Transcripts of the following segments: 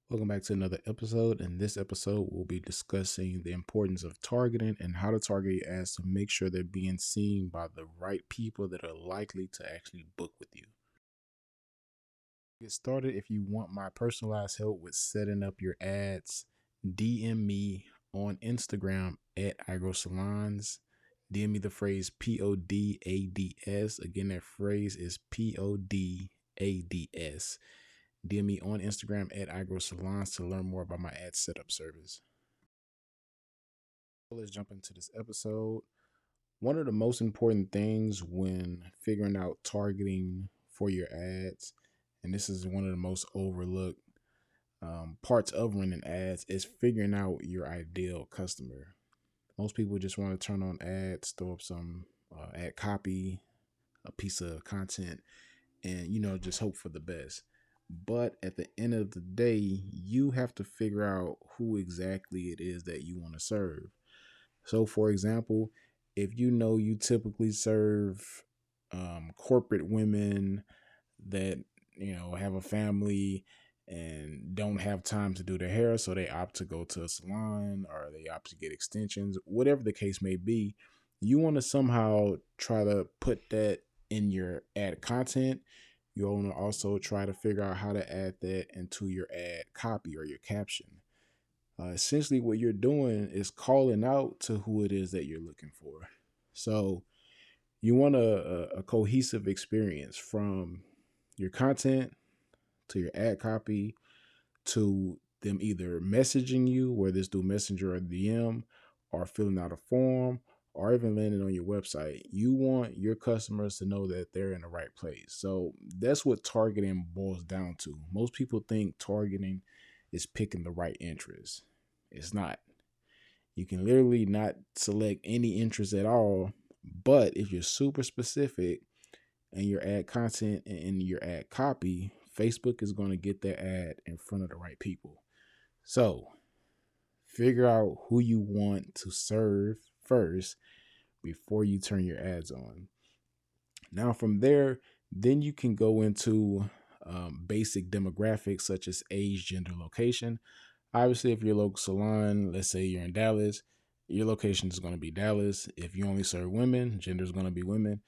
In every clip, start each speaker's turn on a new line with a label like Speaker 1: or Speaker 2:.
Speaker 1: Welcome back to another episode. In this episode, we'll be discussing the importance of targeting and how to target your ads to make sure they're being seen by the right people that are likely to actually book with you. Get started. If you want my personalized help with setting up your ads, DM me on Instagram at AgroSalons. DM me the phrase PODADS. Again, that phrase is PODADS. DM me on Instagram at AgroSalons to learn more about my ad setup service. Let's jump into this episode. One of the most important things when figuring out targeting for your ads, and this is one of the most overlooked parts of running ads, is figuring out your ideal customer. Most people just want to turn on ads, throw up some ad copy, a piece of content, and just hope for the best. But at the end of the day, you have to figure out who exactly it is that you want to serve. So, for example, if you typically serve corporate women that have a family and don't have time to do their hair, so they opt to go to a salon or they opt to get extensions, whatever the case may be, you want to somehow try to put that in your ad content. You want to also try to figure out how to add that into your ad copy or your caption. Essentially, what you're doing is calling out to who it is that you're looking for. So you want a cohesive experience from your content to your ad copy to them either messaging you, whether it's through Messenger or DM, or filling out a form, or even landing on your website. You want your customers to know that they're in the right place. So that's what targeting boils down to. Most people think targeting is picking the right interest. It's not. You can literally not select any interest at all. But if you're super specific and your ad content and your ad copy, Facebook is going to get that ad in front of the right people. So figure out who you want to serve first before you turn your ads on. Now from there, then you can go into basic demographics such as age, gender, location. Obviously, if you're a local salon, let's say you're in Dallas, your location is going to be Dallas. If you only serve women, gender is going to be women.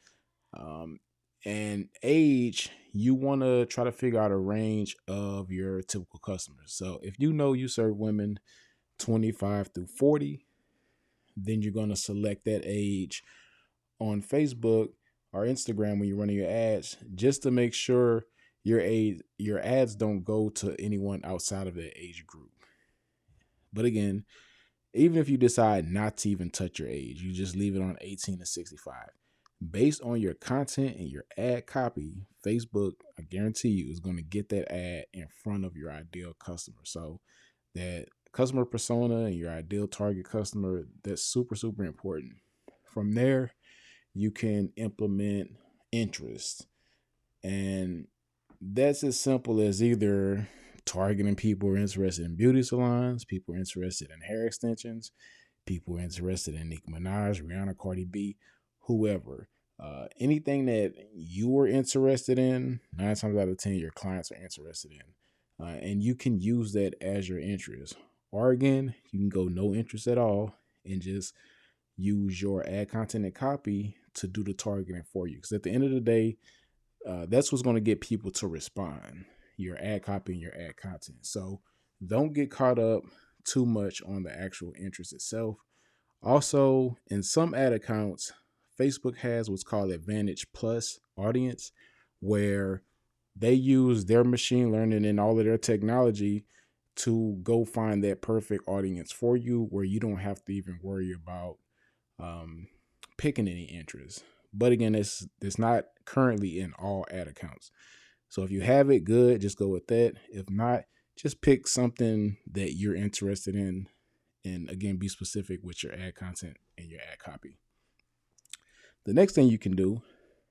Speaker 1: And age, you want to try to figure out a range of your typical customers. So if you serve women 25 through 40, then you're going to select that age on Facebook or Instagram when you're running your ads, just to make sure your ads don't go to anyone outside of that age group. But again, even if you decide not to even touch your age, you just leave it on 18 to 65. Based on your content and your ad copy, Facebook, I guarantee you, is going to get that ad in front of your ideal customer. So that customer persona and your ideal target customer, that's super, super important. From there, you can implement interest. And that's as simple as either targeting people who are interested in beauty salons, people who are interested in hair extensions, people who are interested in Nicki Minaj, Rihanna, Cardi B, whoever. Anything that you are interested in, 9 times out of 10, your clients are interested in. And you can use that as your interest. Or again, you can go no interest at all and just use your ad content and copy to do the targeting for you. Because at the end of the day, that's what's going to get people to respond, your ad copy and your ad content. So don't get caught up too much on the actual interest itself. Also, in some ad accounts, Facebook has what's called Advantage Plus audience, where they use their machine learning and all of their technology to go find that perfect audience for you, where you don't have to even worry about picking any interest. But again, it's not currently in all ad accounts. So if you have it, good, just go with that. If not, just pick something that you're interested in. And again, be specific with your ad content and your ad copy. The next thing you can do,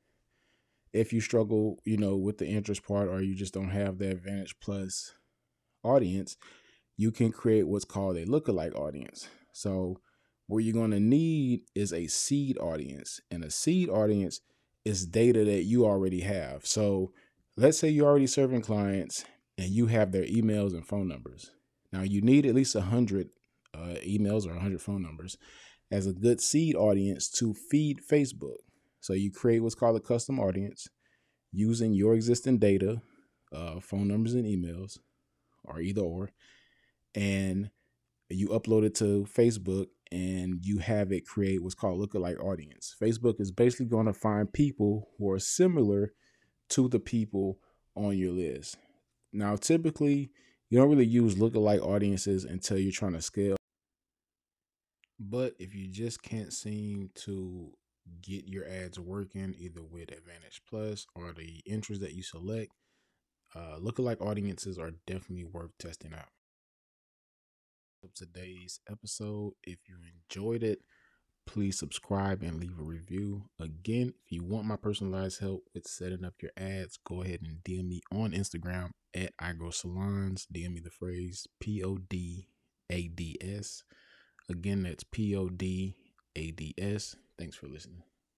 Speaker 1: if you struggle, with the interest part, or you just don't have the Advantage Plus audience, you can create what's called a lookalike audience. So what you're going to need is a seed audience, and a seed audience is data that you already have. So let's say you're already serving clients and you have their emails and phone numbers. Now you need at least 100 emails or 100 phone numbers as a good seed audience to feed Facebook. So you create what's called a custom audience using your existing data, phone numbers and emails, or either or, and you upload it to Facebook and you have it create what's called lookalike audience. Facebook is basically going to find people who are similar to the people on your list. Now, typically, you don't really use lookalike audiences until you're trying to scale. But if you just can't seem to get your ads working, either with Advantage Plus or the interest that you select, lookalike audiences are definitely worth testing out. Today's episode, if you enjoyed it, please subscribe and leave a review. Again, if you want my personalized help with setting up your ads, go ahead and DM me on Instagram at iGrowSalons. DM me the phrase PODADS. Again, that's PODADS. Thanks for listening.